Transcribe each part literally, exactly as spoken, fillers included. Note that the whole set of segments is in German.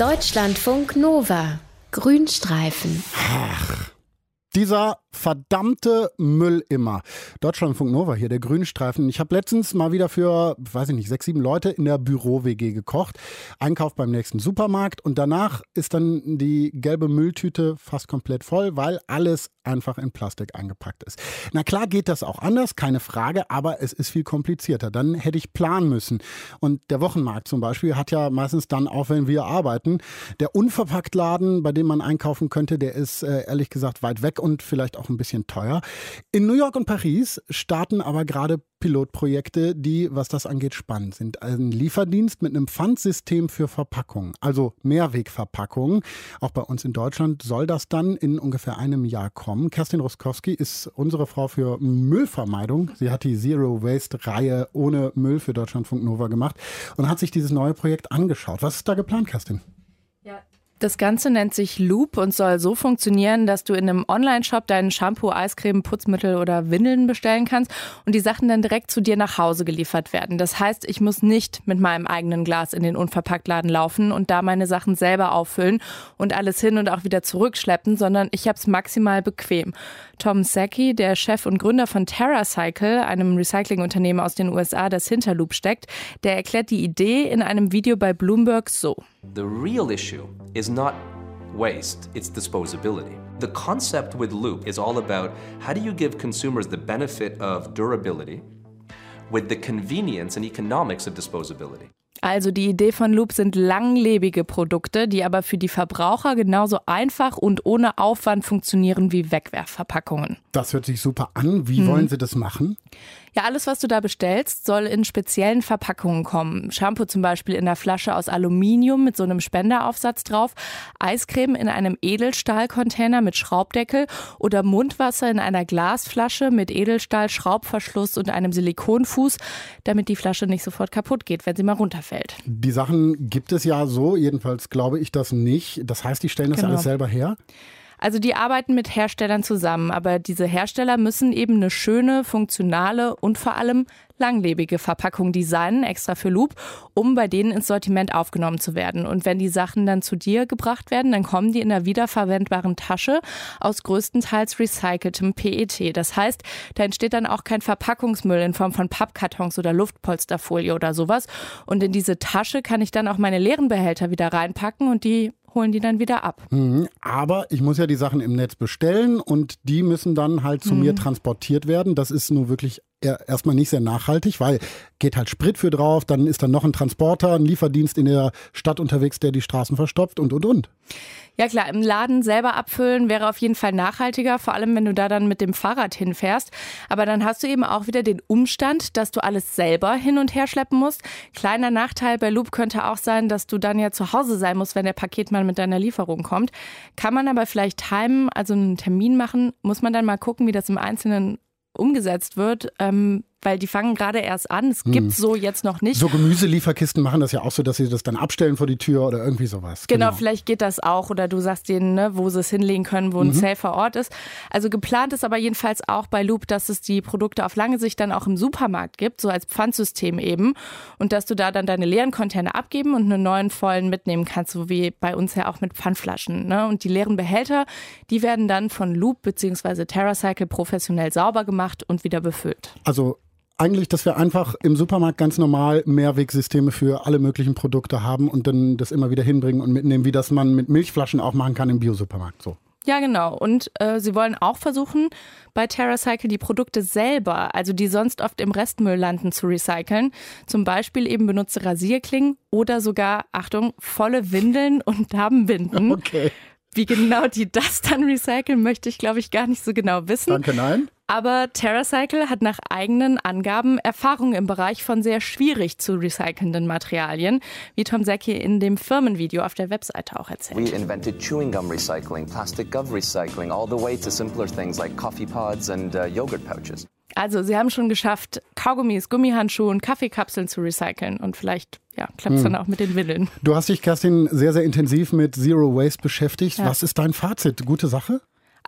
Deutschlandfunk Nova. Grünstreifen. Ach, dieser verdammte Müll immer. Deutschlandfunk Nova hier, der Grünstreifen. Ich habe letztens mal wieder für, weiß ich nicht, sechs, sieben Leute in der Büro-W G gekocht. Einkauf beim nächsten Supermarkt und danach ist dann die gelbe Mülltüte fast komplett voll, weil alles einfach in Plastik eingepackt ist. Na klar geht das auch anders, keine Frage, aber es ist viel komplizierter. Dann hätte ich planen müssen. Und der Wochenmarkt zum Beispiel hat ja meistens dann auch, wenn wir arbeiten, der Unverpacktladen, bei dem man einkaufen könnte, der ist äh, ehrlich gesagt weit weg und vielleicht auch ein bisschen teuer. In New York und Paris starten aber gerade Pilotprojekte, die, was das angeht, spannend sind. Ein Lieferdienst mit einem Pfandsystem für Verpackungen, also Mehrwegverpackungen. Auch bei uns in Deutschland soll das dann in ungefähr einem Jahr kommen. Kerstin Ruskowski ist unsere Frau für Müllvermeidung. Sie hat die Zero Waste-Reihe ohne Müll für Deutschlandfunk Nova gemacht und hat sich dieses neue Projekt angeschaut. Was ist da geplant, Kerstin? Ja. Das Ganze nennt sich Loop und soll so funktionieren, dass du in einem Online-Shop deinen Shampoo, Eiscreme, Putzmittel oder Windeln bestellen kannst und die Sachen dann direkt zu dir nach Hause geliefert werden. Das heißt, ich muss nicht mit meinem eigenen Glas in den Unverpacktladen laufen und da meine Sachen selber auffüllen und alles hin und auch wieder zurückschleppen, sondern ich habe es maximal bequem. Tom Sacchi, der Chef und Gründer von TerraCycle, einem Recyclingunternehmen aus den U S A, das hinter Loop steckt, der erklärt die Idee in einem Video bei Bloomberg so. The real issue is not waste, it's disposability. The concept with Loop is all about how do you give consumers the benefit of durability with the convenience and economics of disposability. Also die Idee von Loop sind langlebige Produkte, die aber für die Verbraucher genauso einfach und ohne Aufwand funktionieren wie Wegwerfverpackungen. Das hört sich super an. Wie hm. wollen Sie das machen? Ja, alles, was du da bestellst, soll in speziellen Verpackungen kommen. Shampoo zum Beispiel in einer Flasche aus Aluminium mit so einem Spenderaufsatz drauf, Eiscreme in einem Edelstahlcontainer mit Schraubdeckel oder Mundwasser in einer Glasflasche mit Edelstahl, Schraubverschluss und einem Silikonfuß, damit die Flasche nicht sofort kaputt geht, wenn sie mal runterfällt. Die Sachen gibt es ja so, jedenfalls glaube ich das nicht. Das heißt, die stellen das Genau. alles selber her? Also die arbeiten mit Herstellern zusammen, aber diese Hersteller müssen eben eine schöne, funktionale und vor allem langlebige Verpackung designen, extra für Loop, um bei denen ins Sortiment aufgenommen zu werden. Und wenn die Sachen dann zu dir gebracht werden, dann kommen die in einer wiederverwendbaren Tasche aus größtenteils recyceltem P E T. Das heißt, da entsteht dann auch kein Verpackungsmüll in Form von Pappkartons oder Luftpolsterfolie oder sowas. Und in diese Tasche kann ich dann auch meine leeren Behälter wieder reinpacken und die holen die dann wieder ab. Mhm, aber ich muss ja die Sachen im Netz bestellen und die müssen dann halt zu mhm. mir transportiert werden. Das ist nun wirklich erstmal nicht sehr nachhaltig, weil geht halt Sprit für drauf, dann ist dann noch ein Transporter, ein Lieferdienst in der Stadt unterwegs, der die Straßen verstopft und, und, und. Ja klar, im Laden selber abfüllen wäre auf jeden Fall nachhaltiger, vor allem wenn du da dann mit dem Fahrrad hinfährst. Aber dann hast du eben auch wieder den Umstand, dass du alles selber hin und her schleppen musst. Kleiner Nachteil bei Loop könnte auch sein, dass du dann ja zu Hause sein musst, wenn der Paketmann mit deiner Lieferung kommt. Kann man aber vielleicht timen, also einen Termin machen, muss man dann mal gucken, wie das im Einzelnen umgesetzt wird, ähm, weil die fangen gerade erst an. Es gibt so jetzt noch nicht. So Gemüselieferkisten machen das ja auch so, dass sie das dann abstellen vor die Tür oder irgendwie sowas. Genau, genau. Vielleicht geht das auch oder du sagst denen, ne, wo sie es hinlegen können, wo ein mhm. safer Ort ist. Also geplant ist aber jedenfalls auch bei Loop, dass es die Produkte auf lange Sicht dann auch im Supermarkt gibt, so als Pfandsystem eben. Und dass du da dann deine leeren Container abgeben und einen neuen vollen mitnehmen kannst, so wie bei uns ja auch mit Pfandflaschen. Ne? Und die leeren Behälter, die werden dann von Loop bzw. TerraCycle professionell sauber gemacht und wieder befüllt. Also eigentlich, dass wir einfach im Supermarkt ganz normal Mehrwegsysteme für alle möglichen Produkte haben und dann das immer wieder hinbringen und mitnehmen, wie das man mit Milchflaschen auch machen kann im Biosupermarkt. So. Ja, genau. Und äh, sie wollen auch versuchen, bei TerraCycle die Produkte selber, also die sonst oft im Restmüll landen, zu recyceln. Zum Beispiel eben benutzte Rasierklingen oder sogar, Achtung, volle Windeln und Damenbinden. Okay. Wie genau die das dann recyceln, möchte ich, glaube ich, gar nicht so genau wissen. Danke, nein. Aber TerraCycle hat nach eigenen Angaben Erfahrung im Bereich von sehr schwierig zu recycelnden Materialien, wie Tom Sacchi in dem Firmenvideo auf der Webseite auch erzählt. We invented chewing gum recycling, plastic glove recycling, all the way to simpler things like coffee pods and uh, yogurt pouches. Also sie haben schon geschafft, Kaugummis, Gummihandschuhe und Kaffeekapseln zu recyceln und vielleicht ja, klappt es hm. dann auch mit den Windeln. Du hast dich, Kerstin, sehr, sehr intensiv mit Zero Waste beschäftigt. Ja. Was ist dein Fazit? Gute Sache?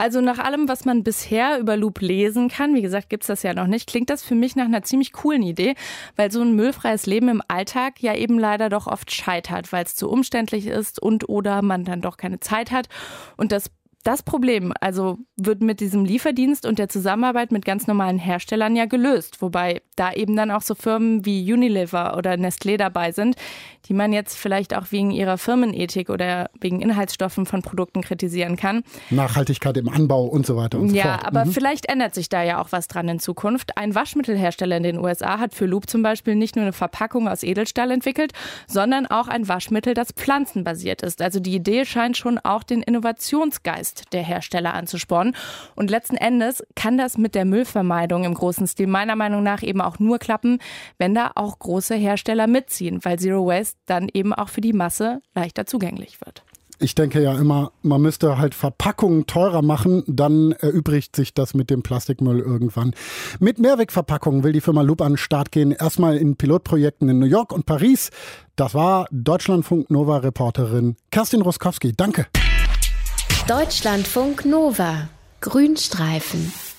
Also nach allem, was man bisher über Loop lesen kann, wie gesagt, gibt's das ja noch nicht, klingt das für mich nach einer ziemlich coolen Idee, weil so ein müllfreies Leben im Alltag ja eben leider doch oft scheitert, weil es zu umständlich ist und oder man dann doch keine Zeit hat. Und das Das Problem also wird mit diesem Lieferdienst und der Zusammenarbeit mit ganz normalen Herstellern ja gelöst, wobei da eben dann auch so Firmen wie Unilever oder Nestlé dabei sind, die man jetzt vielleicht auch wegen ihrer Firmenethik oder wegen Inhaltsstoffen von Produkten kritisieren kann. Nachhaltigkeit im Anbau und so weiter und so ja, fort. Ja, aber mhm. vielleicht ändert sich da ja auch was dran in Zukunft. Ein Waschmittelhersteller in den U S A hat für Loop zum Beispiel nicht nur eine Verpackung aus Edelstahl entwickelt, sondern auch ein Waschmittel, das pflanzenbasiert ist. Also die Idee scheint schon auch den Innovationsgeist der Hersteller anzuspornen. Und letzten Endes kann das mit der Müllvermeidung im großen Stil meiner Meinung nach eben auch nur klappen, wenn da auch große Hersteller mitziehen, weil Zero Waste dann eben auch für die Masse leichter zugänglich wird. Ich denke ja immer, man müsste halt Verpackungen teurer machen, dann erübrigt sich das mit dem Plastikmüll irgendwann. Mit Mehrwegverpackungen will die Firma Loop an den Start gehen. Erstmal in Pilotprojekten in New York und Paris. Das war Deutschlandfunk Nova-Reporterin Kerstin Roskowski. Danke. Deutschlandfunk Nova. Grünstreifen.